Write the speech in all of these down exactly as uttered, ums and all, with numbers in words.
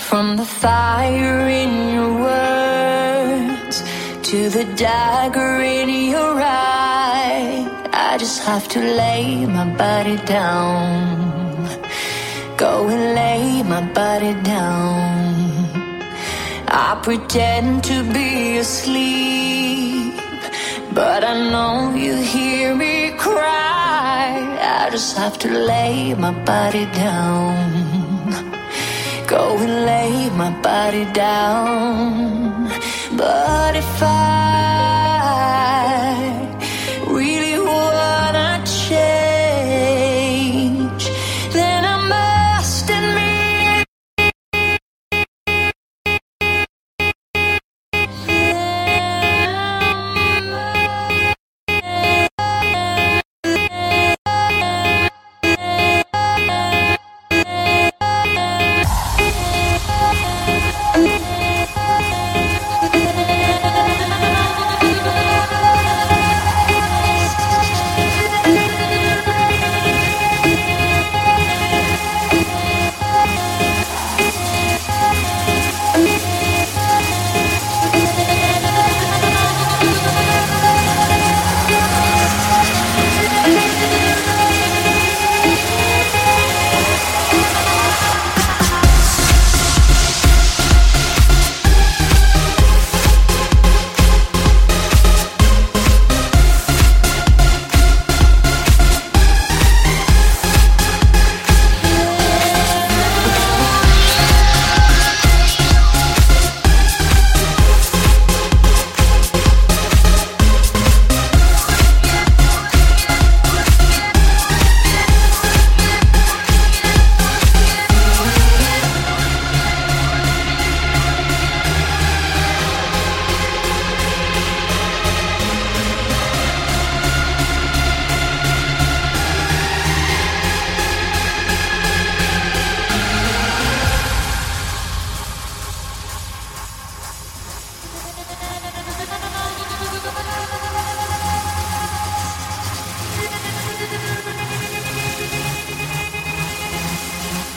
From the fire in your words to the dagger in your eye, I just have to lay my body down. Go and lay my body down. I pretend to be asleep, but I know you hear me cry. I just have to lay my body down. Go and lay my body down. But if I really wanna change, then I must admit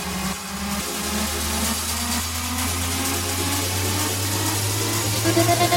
We'll be right back.